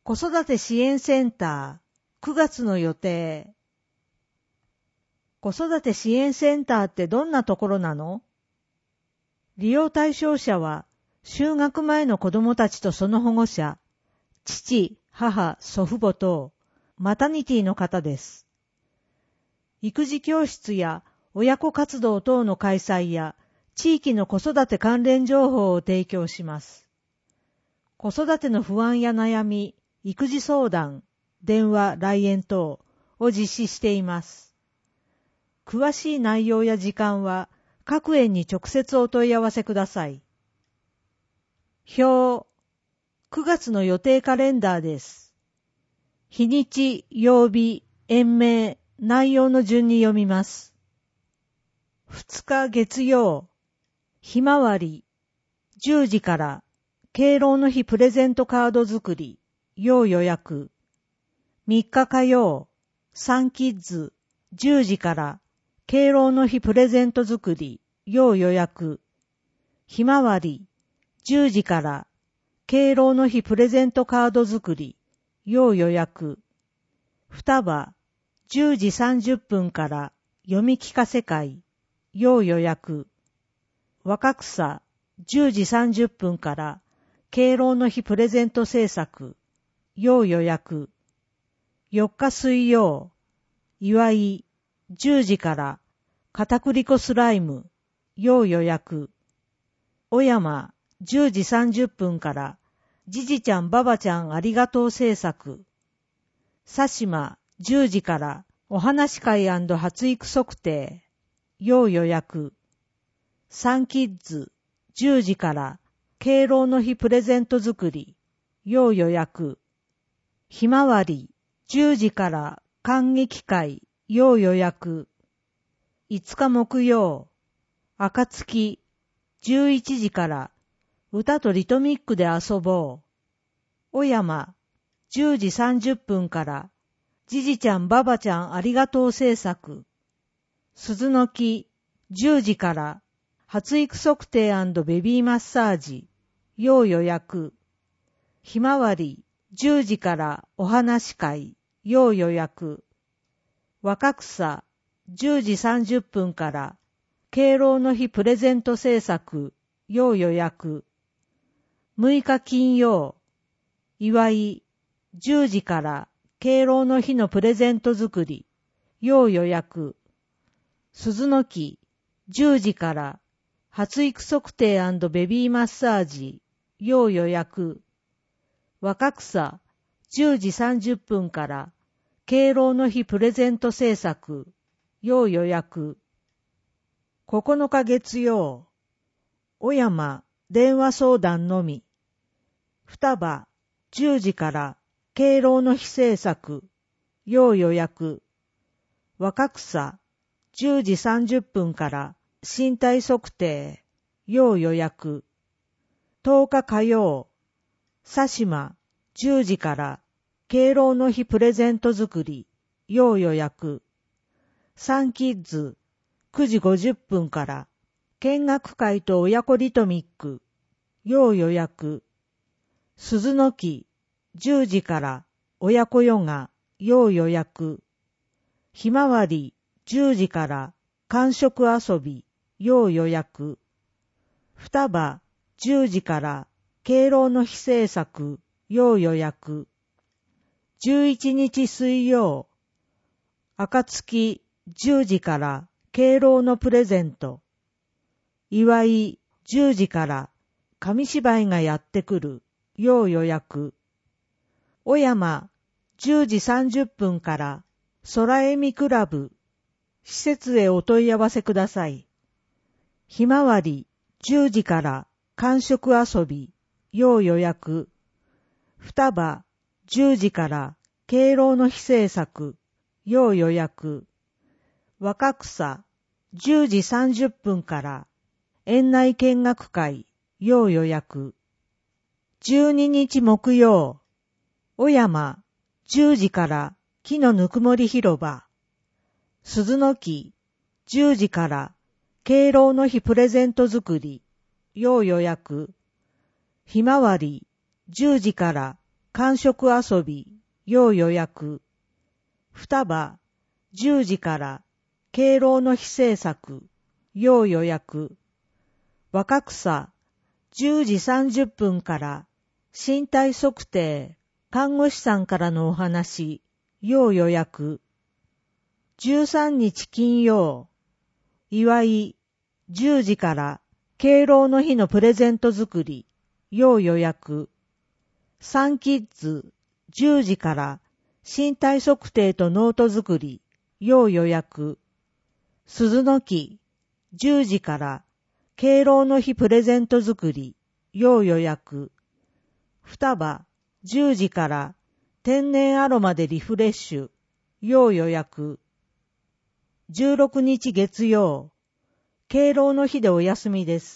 子育て支援センター9月の予定。子育て支援センターってどんなところなの？利用対象者は就学前の子どもたちとその保護者、父、母、祖父母等、マタニティの方です。育児教室や親子活動等の開催や地域の子育て関連情報を提供します。子育ての不安や悩み、育児相談、電話、来園等を実施しています。詳しい内容や時間は各園に直接お問い合わせください。表、9月の予定カレンダーです。日にち、曜日、園名、内容の順に読みます。2日月曜、ひまわり、10時から、敬老の日プレゼントカード作り、要予約。3日火曜、サンキッズ、10時から、敬老の日プレゼント作り、要予約。ひまわり、10時から、敬老の日プレゼントカード作り、要予約。双葉、10時30分から、読み聞かせ会、要予約。若草、10時30分から、敬老の日プレゼント制作、要予約。4日水曜、祝い、10時から、片栗粉スライム、要予約。小山、10時30分から、じじちゃんばばちゃんありがとう制作。佐島、10時から、お話会&発育測定、要予約。サンキッズ、10時から、敬老の日プレゼント作り、要予約。ひまわり、10時から観劇会、要予約。5日木曜、暁、11時から歌とリトミックで遊ぼう。小山、10時30分からじじちゃんばばちゃんありがとう制作。鈴の木、10時から発育測定&ベビーマッサージ、要予約。ひまわり、10時からお話会、要予約。若草、10時30分から敬老の日プレゼント制作、要予約。6日金曜、祝い、10時から敬老の日のプレゼント作り、要予約。鈴の木、10時から発育測定&ベビーマッサージ、要予約。若草、10時30分から敬老の日プレゼント制作、要予約。9日月曜、小山、電話相談のみ。双葉、10時から敬老の日制作、要予約。若草、10時30分から身体測定、要予約。10日火曜、佐島、10時から敬老の日プレゼント作り、要予約。サンキッズ、9時50分から見学会と親子リトミック、要予約。鈴の木、10時から親子ヨガ、要予約。ひまわり、10時から感触遊び、要予約。双葉、10時から敬老の日制作、要予約。11日水曜、暁、10時から敬老のプレゼント。祝い、10時から紙芝居がやってくる、要予約。小山、10時30分から空恵みクラブ、施設へお問い合わせください。ひまわり、10時から感触遊び、要予約。双葉、10時から敬老の日制作、要予約。若草、10時30分から園内見学会、要予約。12日木曜、小山、10時から木のぬくもり広場。鈴の木、10時から敬老の日プレゼント作り、要予約。ひまわり、10時から間食遊び、要予約。双葉、10時から敬老の日制作、要予約。若草、10時30分から身体測定、看護師さんからのお話、要予約。13日金曜、祝い、10時から敬老の日のプレゼント作り、要予約。サンキッズ、10時から身体測定とノート作り、要予約。鈴の木、10時から敬老の日プレゼント作り、要予約。双葉、10時から天然アロマでリフレッシュ、要予約。16日月曜、敬老の日でお休みです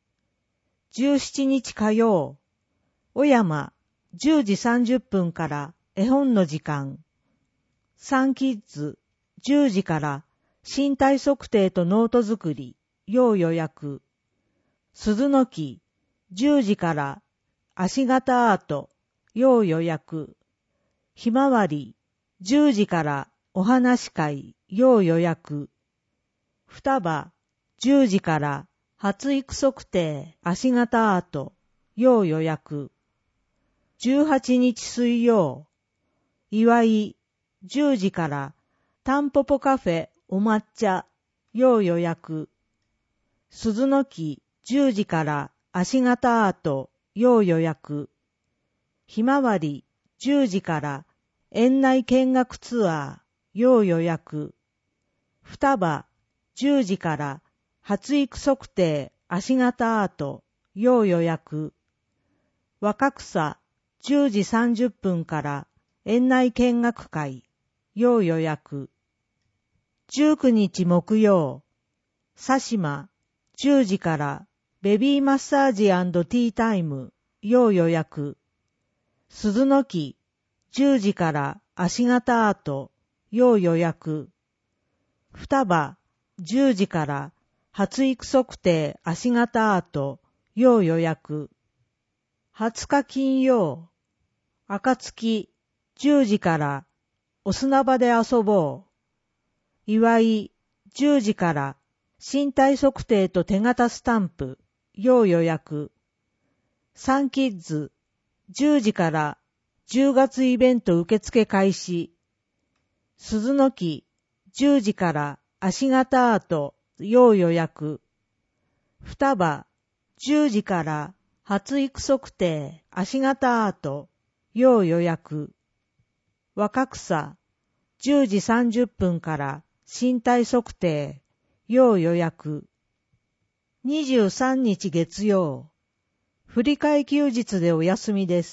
。17日火曜、小山、10時30分から絵本の時間。サンキッズ、10時から身体測定とノート作り、要予約。鈴の木、10時から足型アート、要予約。ひまわり、10時からお話会、要予約。双葉、10時から発育測定、足型アート、要予約。18日水曜、祝い、10時からタンポポカフェ、お抹茶、要予約。鈴の木、10時から足型アート、要予約。ひまわり、10時から園内見学ツアー、要予約。双葉、10時から発育測定、足型アート、要予約。若草、10時30分から園内見学会、要予約。19日木曜、佐島、10時からベビーマッサージ&ティータイム、要予約。鈴の木、10時から足型アート、要予約。双葉、10時から発育測定足型アート、要予約。20日金曜、暁、10時からお砂場で遊ぼう。祝い、10時から身体測定と手形スタンプ、要予約。サンキッズ、10時から10月イベント受付開始。鈴の木、10時から足型アート、要予約。双葉、10時から発育測定、足型アート、要予約。若草、10時30分から身体測定、要予約。23日月曜、振り替え休日でお休みです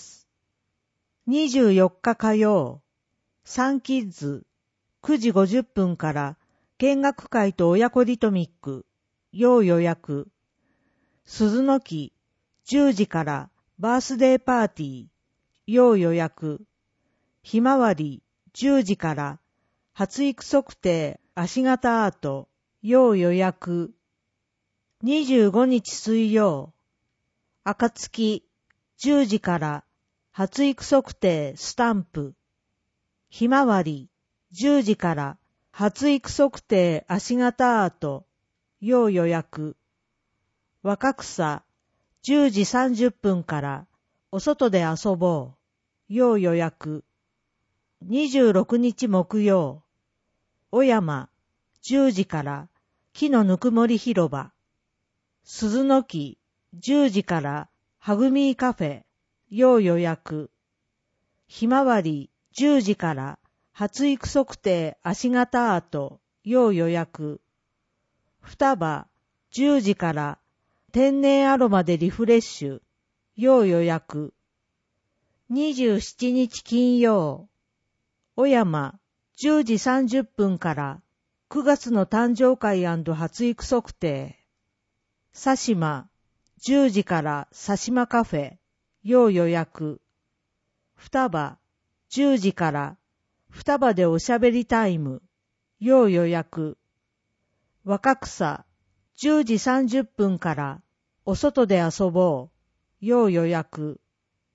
。24日火曜、サンキッズ、9時50分から見学会と親子リトミック、要予約。鈴の木、10時からバースデーパーティー、要予約。ひまわり、10時から発育測定、足型アート、要予約。25日水曜、暁、10時から発育測定、スタンプ。ひまわり、10時から発育測定、足型アート、要予約。若草、10時30分からお外で遊ぼう、要予約。26日木曜、小山、10時から木のぬくもり広場。鈴の木、10時からハグミーカフェ、要予約。ひまわり、10時から発育測定足型アート、要予約。双葉、10時から天然アロマでリフレッシュ、要予約。27日金曜、小山、10時30分から9月の誕生会&発育測定。佐島、10時から佐島カフェ、要予約。双葉、10時から双葉でおしゃべりタイム、要予約。若草、10時30分からお外で遊ぼう、要予約。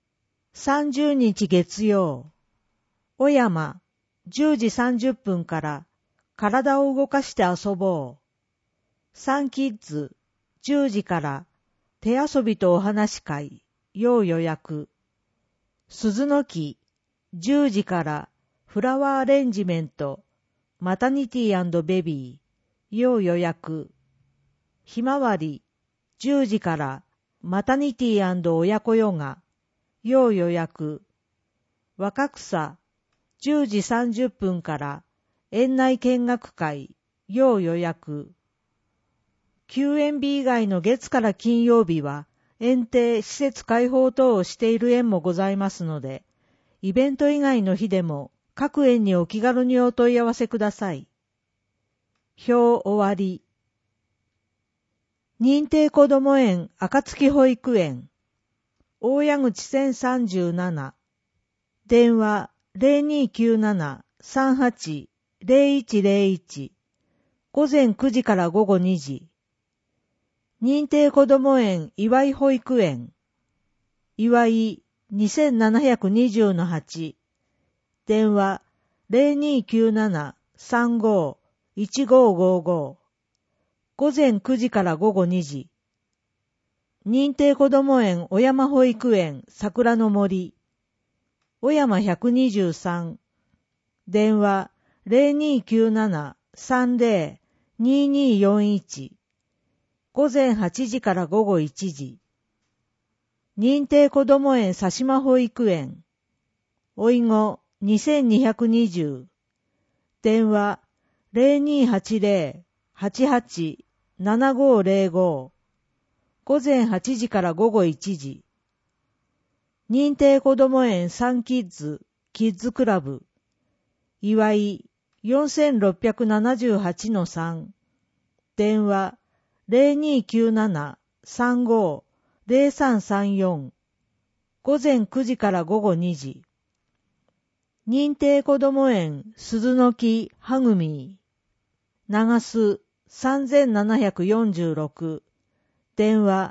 30日月曜、小山、10時30分から体を動かして遊ぼう。サンキッズ、10時から手遊びとお話し会、要予約。鈴の木、10時からフラワーアレンジメント、マタニティ&ベビー、要予約。ひまわり、10時からマタニティ&親子ヨガ、要予約。若草、10時30分から園内見学会、要予約。休園日以外の月から金曜日は園庭、施設開放等をしている園もございますので、イベント以外の日でも各園にお気軽にお問い合わせください。表終わり。認定こども園暁保育園大谷口1037電話 0297-38-0101 午前9時から午後2時認定こども園岩井保育園岩井 2720-8 電話 0297-35-1555午前9時から午後2時。認定こども園小山保育園桜の森。小山123。電話0297-30-2241。午前8時から午後1時。認定こども園佐島保育園。おいご2220。電話0280-887505午前8時から午後1時。認定こども園サンキッズ、キッズクラブ。岩井 4678-3。電話0297-35-0334。午前9時から午後2時。認定こども園鈴の木はぐみ。長須3746。電話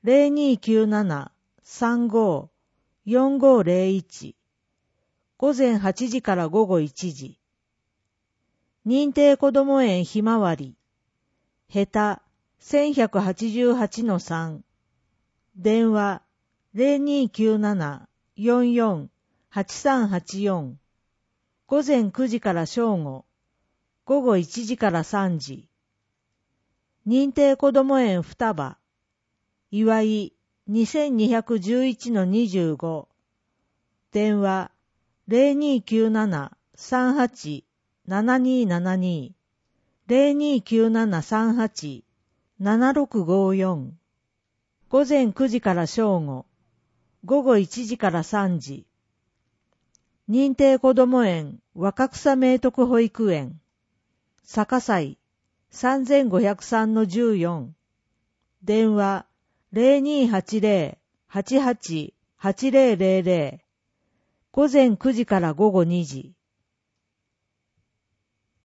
0297-35-4501 午前8時から午後1時。認定こども園ひまわり下手 1188-3 電話 0297-44-8384 午前9時から正午午後1時から3時。認定こども園双葉岩井 2211-25 電話 0297-38-7272 0297-38-7654 午前9時から正午午後1時から3時。認定こども園若草明徳保育園坂西 3503-14 電話 0280-88-8000 午前9時から午後2時。